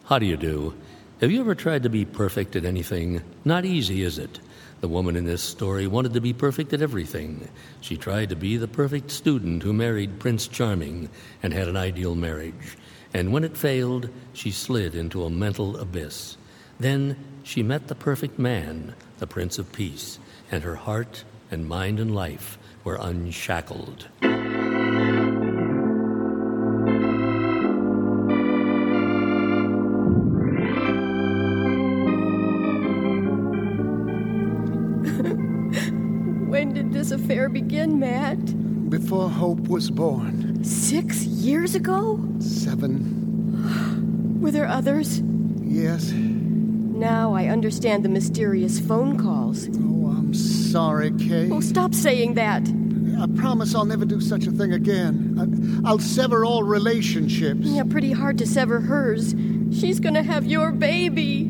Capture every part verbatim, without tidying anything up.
How do you do? Have you ever tried to be perfect at anything? Not easy, is it? The woman in this story wanted to be perfect at everything. She tried to be the perfect student who married Prince Charming and had an ideal marriage. And when it failed, she slid into a mental abyss. Then she met the perfect man, the Prince of Peace, and her heart and mind and life were unshackled. When did this affair begin, Matt? Before Hope was born. Six years ago? Seven. Were there others? Yes. Now I understand the mysterious phone calls. Oh, I'm sorry, Kay. Oh, stop saying that. I promise I'll never do such a thing again. I, I'll sever all relationships. Yeah, pretty hard to sever hers. She's gonna have your baby.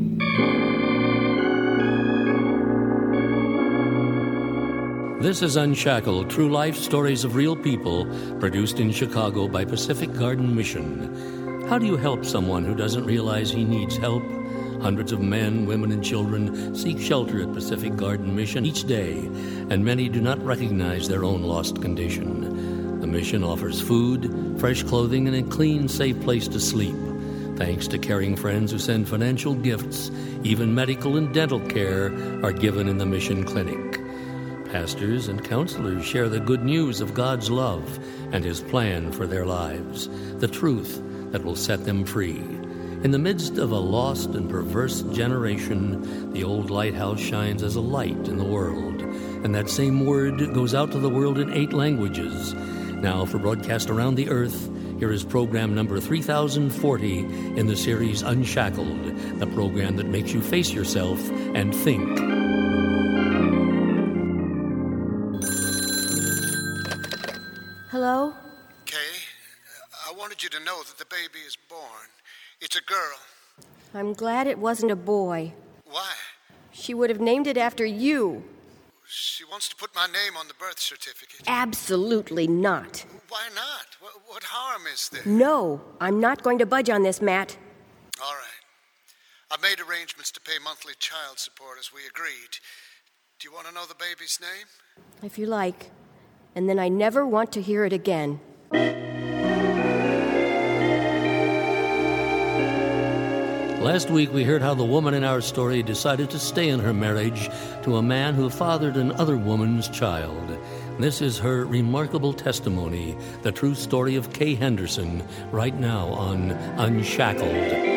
This is Unshackled, true life stories of real people, produced in Chicago by Pacific Garden Mission. How do you help someone who doesn't realize he needs help? Hundreds of men, women, and children seek shelter at Pacific Garden Mission each day, and many do not recognize their own lost condition. The mission offers food, fresh clothing, and a clean, safe place to sleep. Thanks to caring friends who send financial gifts, even medical and dental care are given in the mission clinic. Pastors and counselors share the good news of God's love and His plan for their lives, the truth that will set them free. In the midst of a lost and perverse generation, the old lighthouse shines as a light in the world, and that same word goes out to the world in eight languages. Now, for broadcast around the earth, here is program number three thousand forty in the series Unshackled, the program that makes you face yourself and think. Hello? Kay, I wanted you to know that the baby is born. It's a girl. I'm glad it wasn't a boy. Why? She would have named it after you. She wants to put my name on the birth certificate. Absolutely not. Why not? What, what harm is there? No, I'm not going to budge on this, Matt. All right. I've made arrangements to pay monthly child support as we agreed. Do you want to know the baby's name? If you like. And then I never want to hear it again. Last week we heard how the woman in our story decided to stay in her marriage to a man who fathered another woman's child. This is her remarkable testimony, the true story of Kay Henderson, right now on Unshackled.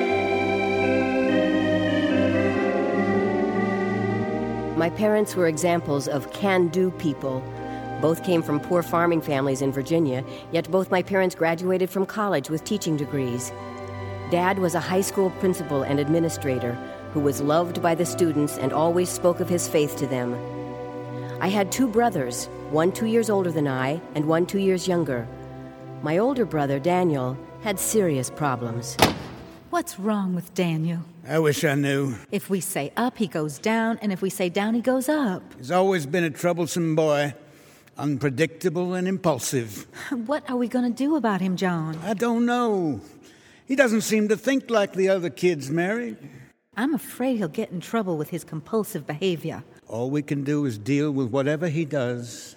My parents were examples of can-do people. Both came from poor farming families in Virginia, yet both my parents graduated from college with teaching degrees. Dad was a high school principal and administrator who was loved by the students and always spoke of his faith to them. I had two brothers, one two years older than I and one two years younger. My older brother, Daniel, had serious problems. What's wrong with Daniel? I wish I knew. If we say up, he goes down, and if we say down, he goes up. He's always been a troublesome boy. Unpredictable and impulsive. What are we going to do about him, John? I don't know. He doesn't seem to think like the other kids, Mary. I'm afraid he'll get in trouble with his compulsive behavior. All we can do is deal with whatever he does.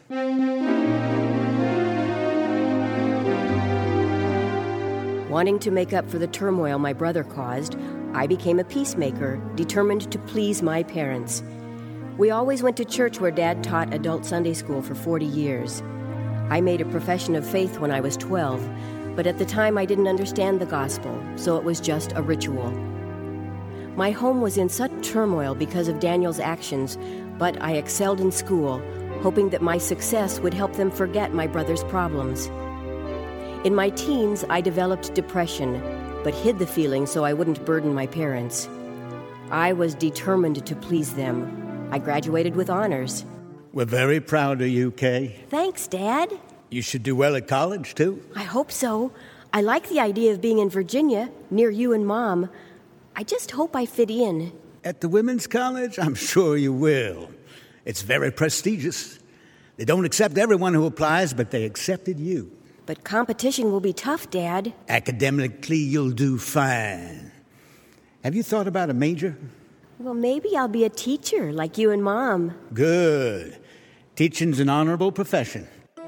Wanting to make up for the turmoil my brother caused, I became a peacemaker, determined to please my parents. We always went to church where Dad taught adult Sunday school for forty years. I made a profession of faith when I was twelve, but at the time I didn't understand the gospel, so it was just a ritual. My home was in such turmoil because of Daniel's actions, but I excelled in school, hoping that my success would help them forget my brother's problems. In my teens, I developed depression, but hid the feeling so I wouldn't burden my parents. I was determined to please them. I graduated with honors. We're very proud of you, Kay. Thanks, Dad. You should do well at college, too. I hope so. I like the idea of being in Virginia, near you and Mom. I just hope I fit in. At the women's college? I'm sure you will. It's very prestigious. They don't accept everyone who applies, but they accepted you. But competition will be tough, Dad. Academically, you'll do fine. Have you thought about a major? Well, maybe I'll be a teacher like you and Mom. Good. Teaching's an honorable profession.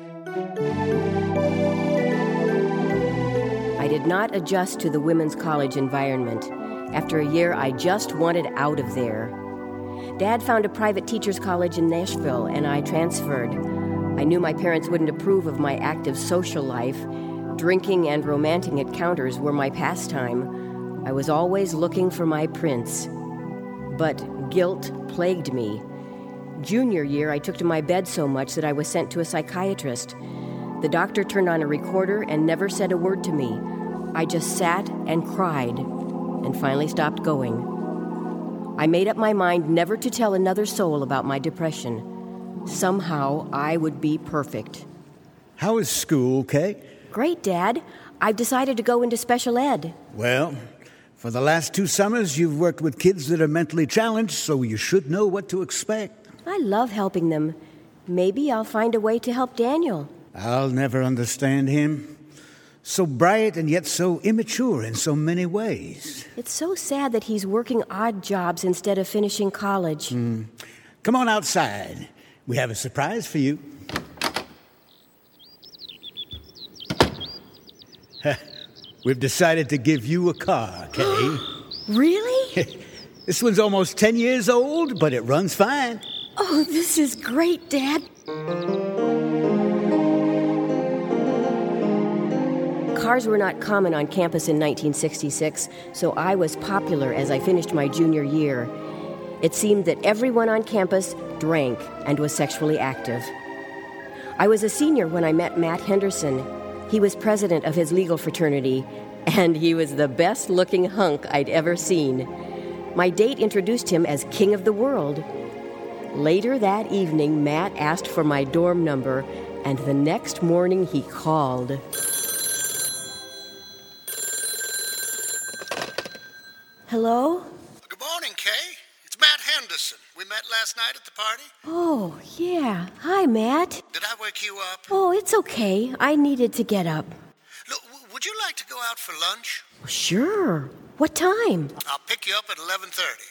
I did not adjust to the women's college environment. After a year, I just wanted out of there. Dad found a private teacher's college in Nashville, and I transferred. I knew my parents wouldn't approve of my active social life. Drinking and romancing encounters were my pastime. I was always looking for my prince. But guilt plagued me. Junior year, I took to my bed so much that I was sent to a psychiatrist. The doctor turned on a recorder and never said a word to me. I just sat and cried, and finally stopped going. I made up my mind never to tell another soul about my depression. Somehow, I would be perfect. How is school, Kay? Great, Dad. I've decided to go into special ed. Well, for the last two summers, you've worked with kids that are mentally challenged, so you should know what to expect. I love helping them. Maybe I'll find a way to help Daniel. I'll never understand him. So bright and yet so immature in so many ways. It's so sad that he's working odd jobs instead of finishing college. Mm. Come on outside. We have a surprise for you. We've decided to give you a car, Kay. Really? This one's almost ten years old, but it runs fine. Oh, this is great, Dad. Cars were not common on campus in nineteen sixty-six, so I was popular as I finished my junior year. It seemed that everyone on campus drank and was sexually active. I was a senior when I met Matt Henderson. He was president of his legal fraternity, and he was the best-looking hunk I'd ever seen. My date introduced him as king of the world. Later that evening, Matt asked for my dorm number, and the next morning he called. Hello? Good morning, Kay. It's Matt Henderson. We met last night at the party. Oh, yeah. Hi, Matt. Did I wake you up? Oh, it's okay. I needed to get up. Look, w- would you like to go out for lunch? Sure. What time? I'll pick you up at eleven thirty.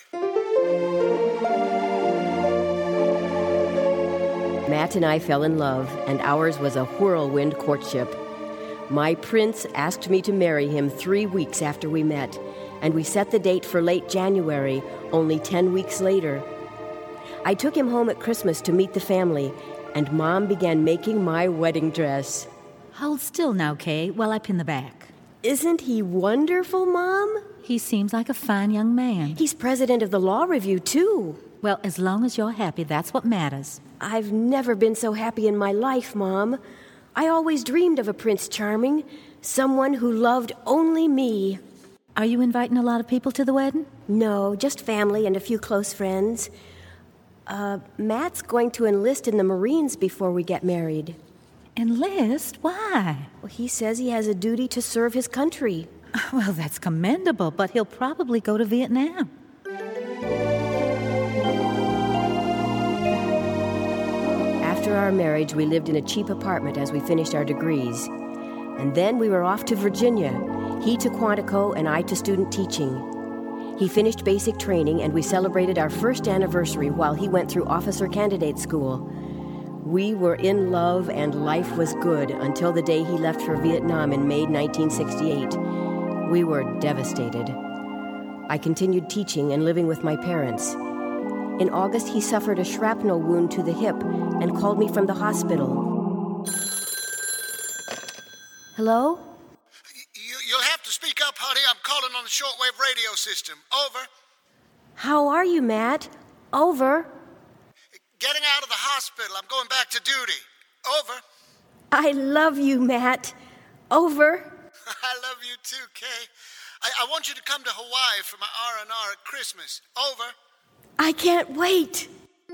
Matt and I fell in love, and ours was a whirlwind courtship. My prince asked me to marry him three weeks after we met, and we set the date for late January, only ten weeks later. I took him home at Christmas to meet the family, and Mom began making my wedding dress. Hold still now, Kay, while I pin the back. Isn't he wonderful, Mom? He seems like a fine young man. He's president of the Law Review, too. Well, as long as you're happy, that's what matters. I've never been so happy in my life, Mom. I always dreamed of a Prince Charming, someone who loved only me. Are you inviting a lot of people to the wedding? No, just family and a few close friends. Uh, Matt's going to enlist in the Marines before we get married. Enlist? Why? Well, he says he has a duty to serve his country. Well, that's commendable, but he'll probably go to Vietnam. After our marriage, we lived in a cheap apartment as we finished our degrees. And then we were off to Virginia. He to Quantico and I to student teaching. He finished basic training, and we celebrated our first anniversary while he went through officer candidate school. We were in love, and life was good until the day he left for Vietnam in May nineteen sixty-eight. We were devastated. I continued teaching and living with my parents. In August, he suffered a shrapnel wound to the hip and called me from the hospital. Hello? You, you'll have to speak up, honey. I'm calling on the shortwave radio system. Over. How are you, Matt? Over. Getting out of the hospital. I'm going back to duty. Over. I love you, Matt. Over. I love you too, Kay. I, I want you to come to Hawaii for my R and R at Christmas. Over. I can't wait.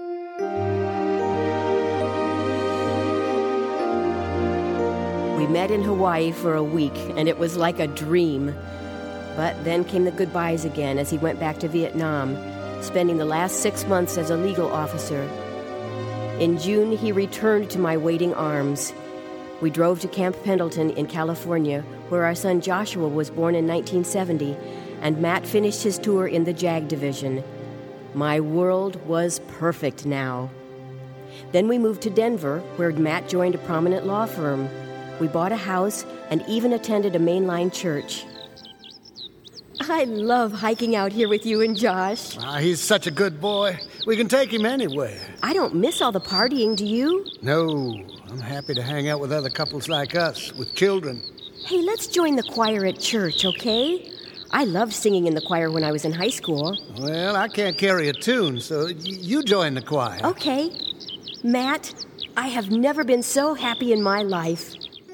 We met in Hawaii for a week, and it was like a dream. But then came the goodbyes again as he went back to Vietnam, spending the last six months as a legal officer. In June, he returned to my waiting arms. We drove to Camp Pendleton in California, where our son Joshua was born in nineteen seventy, and Matt finished his tour in the JAG division. My world was perfect now. Then we moved to Denver, where Matt joined a prominent law firm. We bought a house and even attended a mainline church. I love hiking out here with you and Josh. Ah, he's such a good boy. We can take him anywhere. I don't miss all the partying, do you? No, I'm happy to hang out with other couples like us, with children. Hey, let's join the choir at church, okay? I loved singing in the choir when I was in high school. Well, I can't carry a tune, so y- you join the choir. Okay. Matt, I have never been so happy in my life.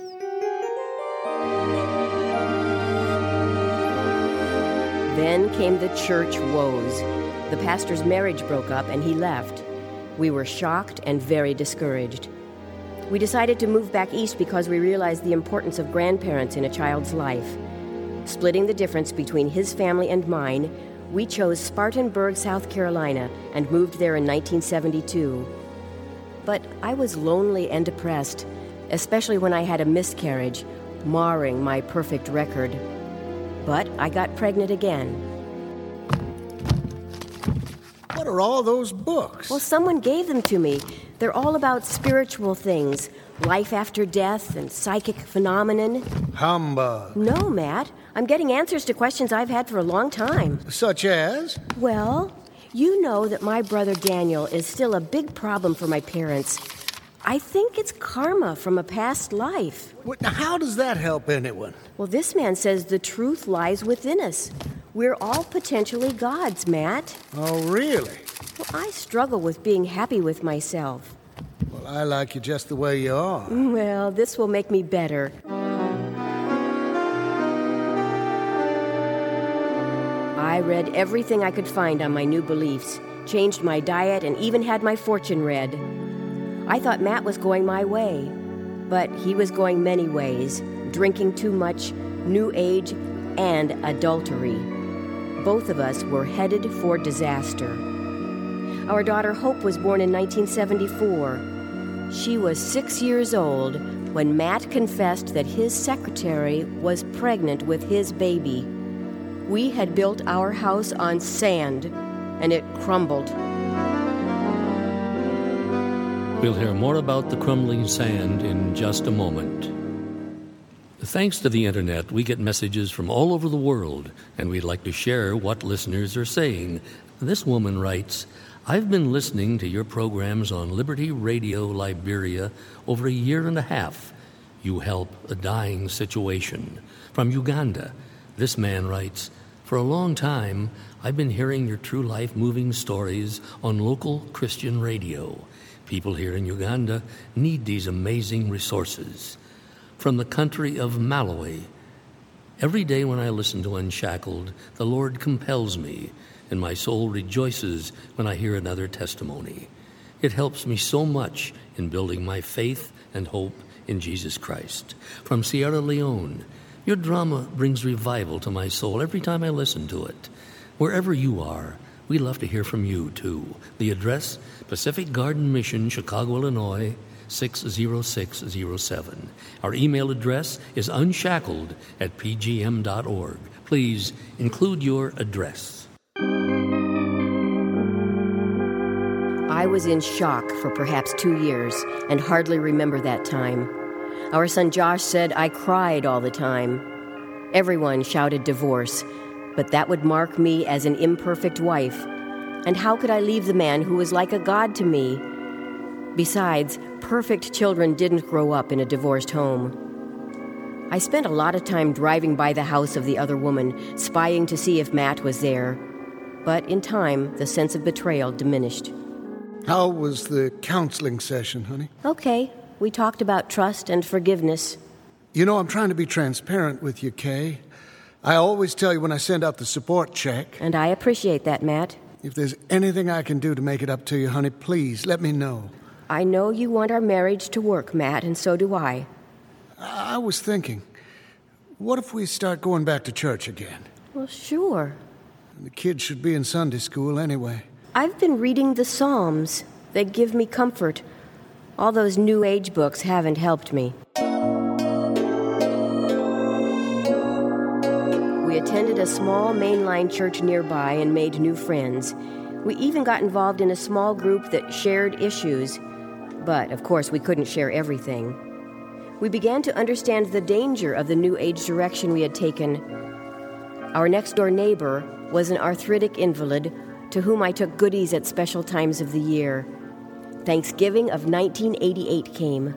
Then came the church woes. The pastor's marriage broke up and he left. We were shocked and very discouraged. We decided to move back east because we realized the importance of grandparents in a child's life. Splitting the difference between his family and mine, we chose Spartanburg, South Carolina, and moved there in nineteen seventy-two. But I was lonely and depressed, especially when I had a miscarriage, marring my perfect record. But I got pregnant again. What are all those books? Well, someone gave them to me. They're all about spiritual things, life after death and psychic phenomenon. Humbug. No, Matt. I'm getting answers to questions I've had for a long time. Such as? Well, you know that my brother Daniel is still a big problem for my parents. I think it's karma from a past life. What, now, how does that help anyone? Well, this man says the truth lies within us. We're all potentially gods, Matt. Oh, really? Well, I struggle with being happy with myself. Well, I like you just the way you are. Well, this will make me better. I read everything I could find on my new beliefs, changed my diet, and even had my fortune read. I thought Matt was going my way, but he was going many ways, drinking too much, new age, and adultery. Both of us were headed for disaster. Our daughter Hope was born in nineteen seventy-four. She was six years old when Matt confessed that his secretary was pregnant with his baby. We had built our house on sand, and it crumbled. We'll hear more about the crumbling sand in just a moment. Thanks to the internet, we get messages from all over the world, and we'd like to share what listeners are saying. This woman writes, I've been listening to your programs on Liberty Radio Liberia over a year and a half. You help a dying situation. From Uganda, this man writes, for a long time, I've been hearing your true life moving stories on local Christian radio. People here in Uganda need these amazing resources. From the country of Malawi, every day when I listen to Unshackled, the Lord compels me, and my soul rejoices when I hear another testimony. It helps me so much in building my faith and hope in Jesus Christ. From Sierra Leone, your drama brings revival to my soul every time I listen to it. Wherever you are, we love to hear from you, too. The address, Pacific Garden Mission, Chicago, Illinois, six oh six oh seven. Our email address is unshackled at p g m dot org. Please include your address. I was in shock for perhaps two years and hardly remember that time. Our son Josh said I cried all the time. Everyone shouted divorce, but that would mark me as an imperfect wife. And how could I leave the man who was like a god to me? Besides, perfect children didn't grow up in a divorced home. I spent a lot of time driving by the house of the other woman, spying to see if Matt was there. But in time, the sense of betrayal diminished. How was the counseling session, honey? Okay, we talked about trust and forgiveness. You know, I'm trying to be transparent with you, Kay. I always tell you when I send out the support check. And I appreciate that, Matt. If there's anything I can do to make it up to you, honey, please let me know. I know you want our marriage to work, Matt, and so do I. I was thinking, what if we start going back to church again? Well, sure. The kids should be in Sunday school anyway. I've been reading the Psalms. They give me comfort. All those New Age books haven't helped me. We attended a small mainline church nearby and made new friends. We even got involved in a small group that shared issues. But, of course, we couldn't share everything. We began to understand the danger of the New Age direction we had taken. Our next-door neighbor was an arthritic invalid to whom I took goodies at special times of the year. Thanksgiving of nineteen eighty-eight came.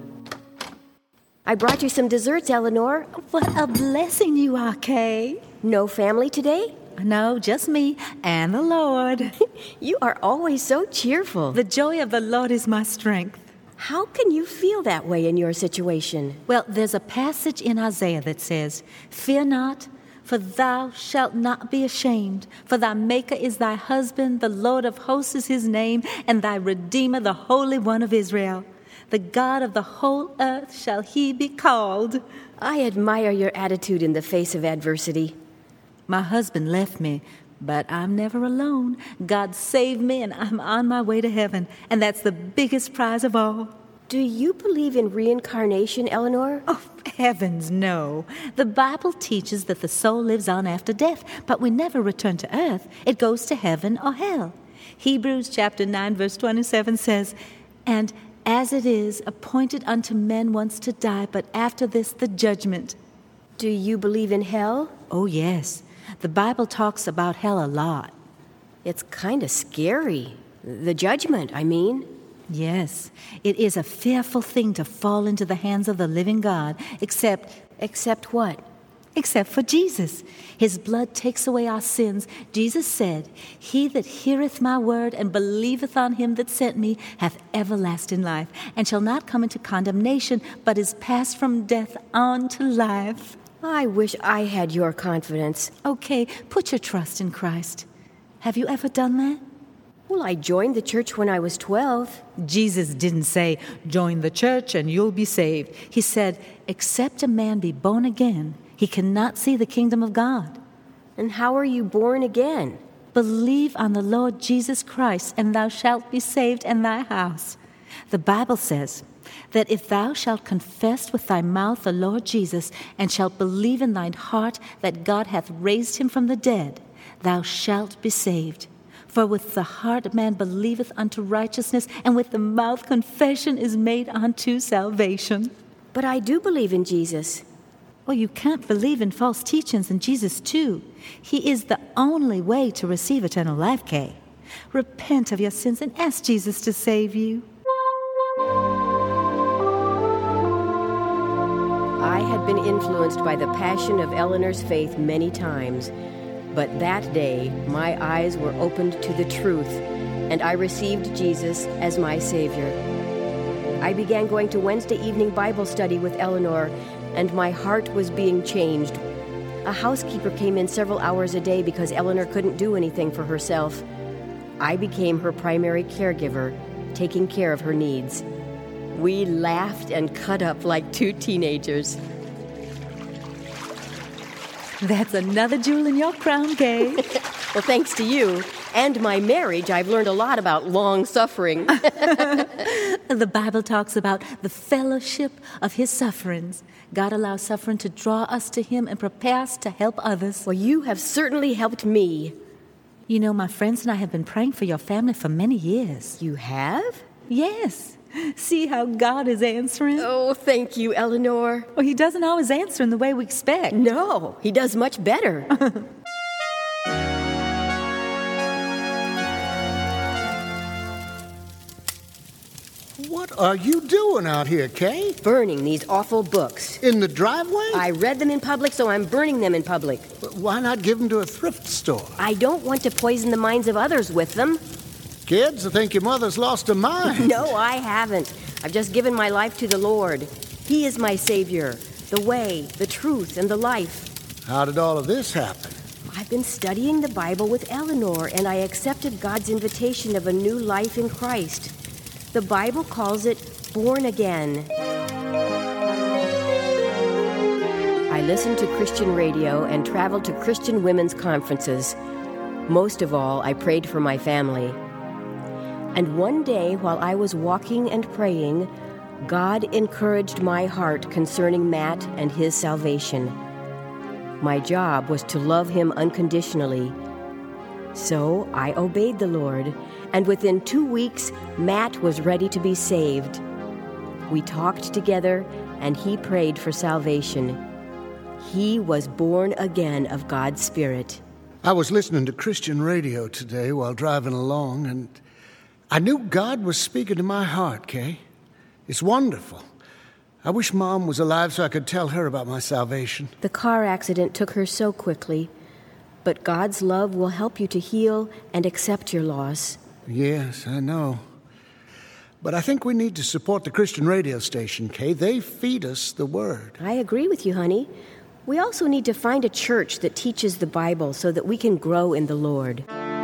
I brought you some desserts, Eleanor. What a blessing you are, Kay. No family today? No, just me and the Lord. You are always so cheerful. The joy of the Lord is my strength. How can you feel that way in your situation? Well, there's a passage in Isaiah that says, "Fear not, for thou shalt not be ashamed. For thy Maker is thy husband, the Lord of hosts is his name, and thy Redeemer, the Holy One of Israel. The God of the whole earth shall he be called." I admire your attitude in the face of adversity. My husband left me, but I'm never alone. God saved me, and I'm on my way to heaven, and that's the biggest prize of all. Do you believe in reincarnation, Eleanor? Oh, heavens, no. The Bible teaches that the soul lives on after death, but we never return to earth. It goes to heaven or hell. Hebrews chapter nine, verse twenty-seven says, "And as it is appointed unto men once to die, but after this the judgment." Do you believe in hell? Oh, yes. The Bible talks about hell a lot. It's kind of scary. The judgment, I mean. Yes, it is a fearful thing to fall into the hands of the living God, except... Except what? Except for Jesus. His blood takes away our sins. Jesus said, "He that heareth my word and believeth on him that sent me hath everlasting life, and shall not come into condemnation, but is passed from death on to life." I wish I had your confidence. Okay, put your trust in Christ. Have you ever done that? Well, I joined the church when I was twelve. Jesus didn't say, "Join the church and you'll be saved." He said, "Except a man be born again, he cannot see the kingdom of God." And how are you born again? Believe on the Lord Jesus Christ, and thou shalt be saved and thy house. The Bible says that if thou shalt confess with thy mouth the Lord Jesus, and shalt believe in thine heart that God hath raised him from the dead, thou shalt be saved. For with the heart man believeth unto righteousness, and with the mouth confession is made unto salvation. But I do believe in Jesus. Well, you can't believe in false teachings in Jesus, too. He is the only way to receive eternal life, Kay. Repent of your sins and ask Jesus to save you. I had been influenced by the passion of Eleanor's faith many times. But that day, my eyes were opened to the truth, and I received Jesus as my Savior. I began going to Wednesday evening Bible study with Eleanor, and my heart was being changed. A housekeeper came in several hours a day because Eleanor couldn't do anything for herself. I became her primary caregiver, taking care of her needs. We laughed and cut up like two teenagers. That's another jewel in your crown, Kay. Well, thanks to you and my marriage, I've learned a lot about long suffering. The Bible talks about the fellowship of his sufferings. God allows suffering to draw us to him and prepare us to help others. Well, you have certainly helped me. You know, my friends and I have been praying for your family for many years. You have? Yes. See how God is answering? Oh, thank you, Eleanor. Well, he doesn't always answer in the way we expect. No, he does much better. What are you doing out here, Kay? Burning these awful books. In the driveway? I read them in public, so I'm burning them in public. Why not give them to a thrift store? I don't want to poison the minds of others with them. Kids, I think your mother's lost her mind. No, I haven't. I've just given my life to the Lord. He is my Savior, the way, the truth, and the life. How did all of this happen? I've been studying the Bible with Eleanor, and I accepted God's invitation of a new life in Christ. The Bible calls it born again. I listened to Christian radio and traveled to Christian women's conferences. Most of all, I prayed for my family. And one day, while I was walking and praying, God encouraged my heart concerning Matt and his salvation. My job was to love him unconditionally. So I obeyed the Lord, and within two weeks, Matt was ready to be saved. We talked together, and he prayed for salvation. He was born again of God's Spirit. I was listening to Christian radio today while driving along, and I knew God was speaking to my heart, Kay. It's wonderful. I wish Mom was alive so I could tell her about my salvation. The car accident took her so quickly, but God's love will help you to heal and accept your loss. Yes, I know. But I think we need to support the Christian radio station, Kay. They feed us the Word. I agree with you, honey. We also need to find a church that teaches the Bible so that we can grow in the Lord.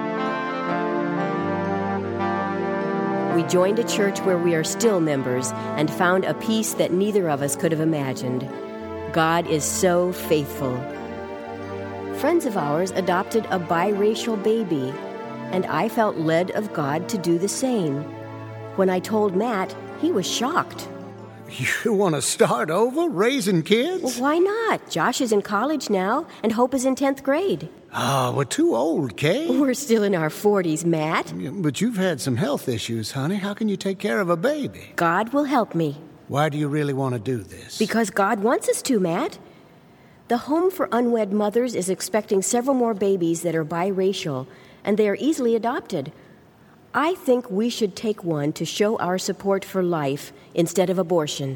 We joined a church where we are still members and found a peace that neither of us could have imagined. God is so faithful. Friends of ours adopted a biracial baby, and I felt led of God to do the same. When I told Matt, he was shocked. You want to start over, raising kids? Well, why not? Josh is in college now, and Hope is in tenth grade. Oh, we're too old, Kay. We're still in our forties, Matt. But you've had some health issues, honey. How can you take care of a baby? God will help me. Why do you really want to do this? Because God wants us to, Matt. The Home for Unwed Mothers is expecting several more babies that are biracial, and they are easily adopted. I think we should take one to show our support for life instead of abortion.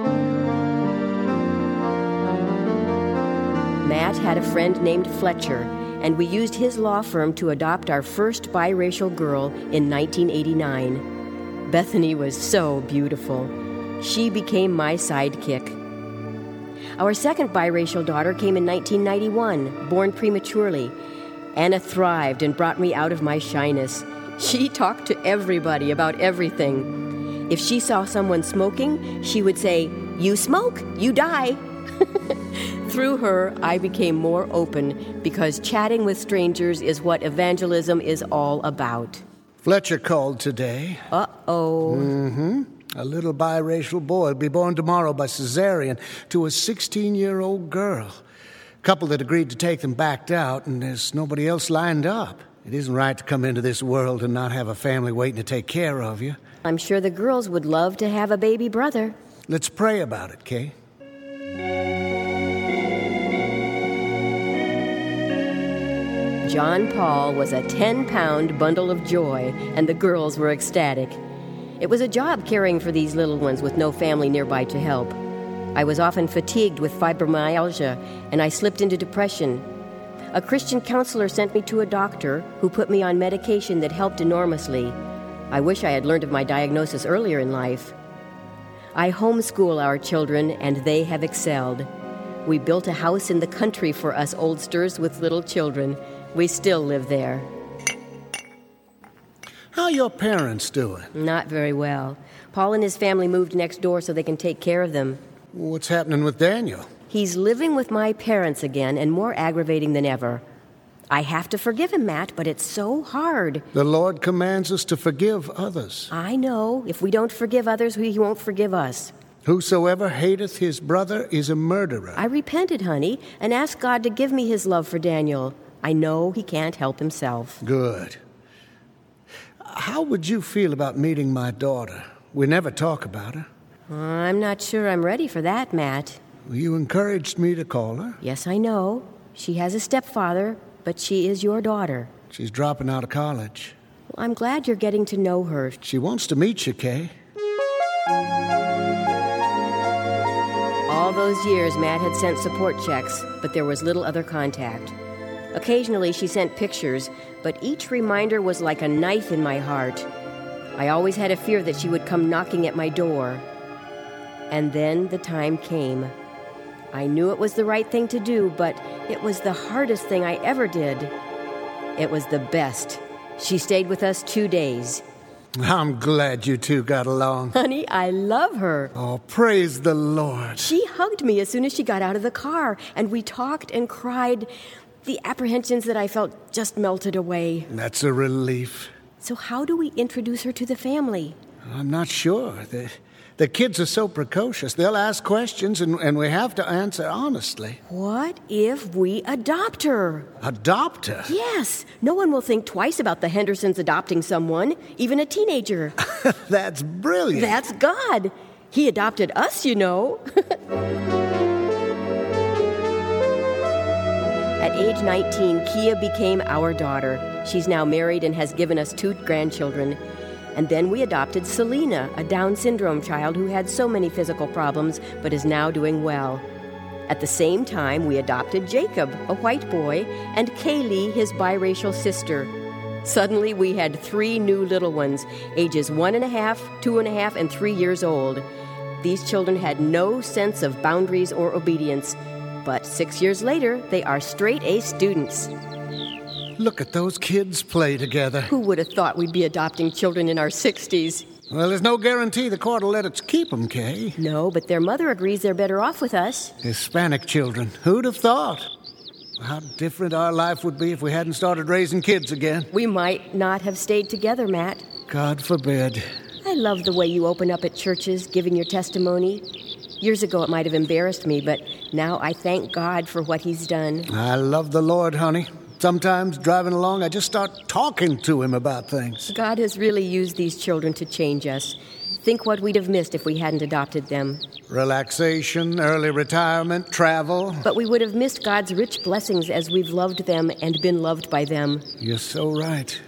Matt had a friend named Fletcher, and we used his law firm to adopt our first biracial girl in nineteen eighty-nine. Bethany was so beautiful. She became my sidekick. Our second biracial daughter came in nineteen ninety-one, born prematurely. Anna thrived and brought me out of my shyness. She talked to everybody about everything. If she saw someone smoking, she would say, "You smoke, you die." Through her, I became more open because chatting with strangers is what evangelism is all about. Fletcher called today. Uh-oh. Mm-hmm. A little biracial boy will be born tomorrow by cesarean to a sixteen-year-old girl. A couple that agreed to take them backed out, and there's nobody else lined up. It isn't right to come into this world and not have a family waiting to take care of you. I'm sure the girls would love to have a baby brother. Let's pray about it, Kay. John Paul was a ten-pound bundle of joy, and the girls were ecstatic. It was a job caring for these little ones with no family nearby to help. I was often fatigued with fibromyalgia, and I slipped into depression. A Christian counselor sent me to a doctor who put me on medication that helped enormously. I wish I had learned of my diagnosis earlier in life. I homeschool our children, and they have excelled. We built a house in the country for us oldsters with little children. We still live there. How are your parents doing? Not very well. Paul and his family moved next door so they can take care of them. What's happening with Daniel? He's living with my parents again, and more aggravating than ever. I have to forgive him, Matt, but it's so hard. The Lord commands us to forgive others. I know. If we don't forgive others, He won't forgive us. Whosoever hateth his brother is a murderer. I repented, honey, and asked God to give me His love for Daniel. I know he can't help himself. Good. How would you feel about meeting my daughter? We never talk about her. I'm not sure I'm ready for that, Matt. You encouraged me to call her. Yes, I know. She has a stepfather, but she is your daughter. She's dropping out of college. Well, I'm glad you're getting to know her. She wants to meet you, Kay. All those years, Matt had sent support checks, but there was little other contact. Occasionally, she sent pictures, but each reminder was like a knife in my heart. I always had a fear that she would come knocking at my door. And then the time came. I knew it was the right thing to do, but it was the hardest thing I ever did. It was the best. She stayed with us two days. I'm glad you two got along. Honey, I love her. Oh, praise the Lord. She hugged me as soon as she got out of the car, and we talked and cried. The apprehensions that I felt just melted away. That's a relief. So how do we introduce her to the family? I'm not sure. They, The kids are so precocious. They'll ask questions, and, and we have to answer honestly. What if we adopt her? Adopt her? Yes. No one will think twice about the Hendersons adopting someone, even a teenager. That's brilliant. That's God. He adopted us, you know. At age nineteen, Kia became our daughter. She's now married and has given us two grandchildren. And then we adopted Selena, a Down syndrome child who had so many physical problems but is now doing well. At the same time, we adopted Jacob, a white boy, and Kaylee, his biracial sister. Suddenly, we had three new little ones, ages one and a half, two and a half, and three years old. These children had no sense of boundaries or obedience, but six years later, they are straight-A students. Look at those kids play together. Who would have thought we'd be adopting children in our sixties? Well, there's no guarantee the court will let us keep them, Kay. No, but their mother agrees they're better off with us. Hispanic children. Who'd have thought? How different our life would be if we hadn't started raising kids again. We might not have stayed together, Matt. God forbid. I love the way you open up at churches, giving your testimony. Years ago, it might have embarrassed me, but now I thank God for what He's done. I love the Lord, honey. Sometimes, driving along, I just start talking to Him about things. God has really used these children to change us. Think what we'd have missed if we hadn't adopted them. Relaxation, early retirement, travel. But we would have missed God's rich blessings as we've loved them and been loved by them. You're so right.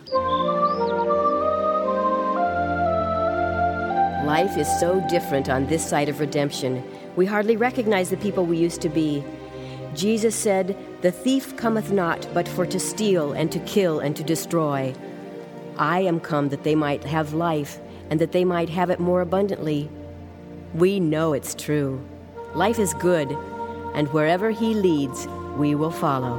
Life is so different on this side of redemption. We hardly recognize the people we used to be. Jesus said, "The thief cometh not, but for to steal and to kill and to destroy. I am come that they might have life, and that they might have it more abundantly." We know it's true. Life is good, and wherever He leads, we will follow.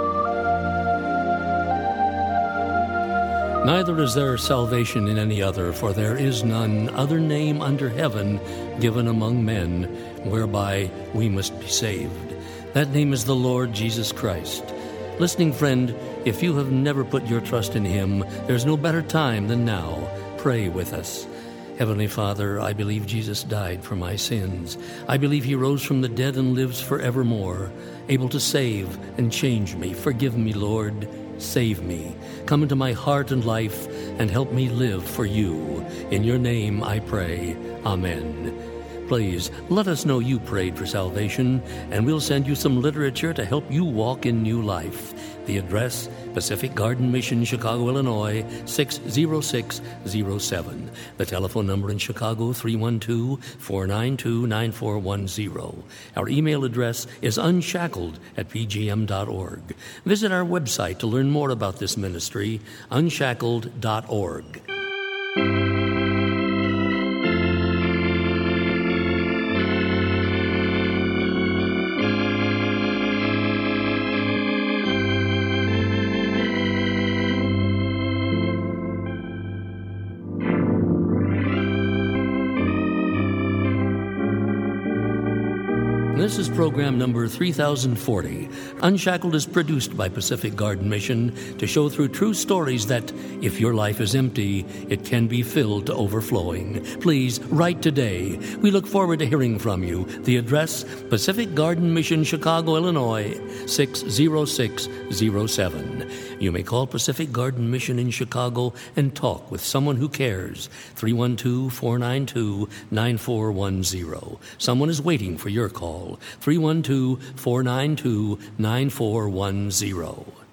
Neither is there salvation in any other, for there is none other name under heaven given among men whereby we must be saved. That name is the Lord Jesus Christ. Listening friend, if you have never put your trust in Him, there's no better time than now. Pray with us. Heavenly Father, I believe Jesus died for my sins. I believe He rose from the dead and lives forevermore, able to save and change me. Forgive me, Lord. Save me. Come into my heart and life and help me live for You. In Your name I pray. Amen. Please, let us know you prayed for salvation, and we'll send you some literature to help you walk in new life. The address, Pacific Garden Mission, Chicago, Illinois, six zero six zero seven. The telephone number in Chicago, three one two, four nine two, nine four one zero. Our email address is unshackled at p g m dot org. Visit our website to learn more about this ministry, unshackled dot org. This is program number three thousand forty. Unshackled is produced by Pacific Garden Mission to show through true stories that, if your life is empty, it can be filled to overflowing. Please write today. We look forward to hearing from you. The address, Pacific Garden Mission, Chicago, Illinois, six zero six zero seven. You may call Pacific Garden Mission in Chicago and talk with someone who cares. three one two, four nine two, nine four one zero. Someone is waiting for your call. three one two, four nine two, nine four one zero.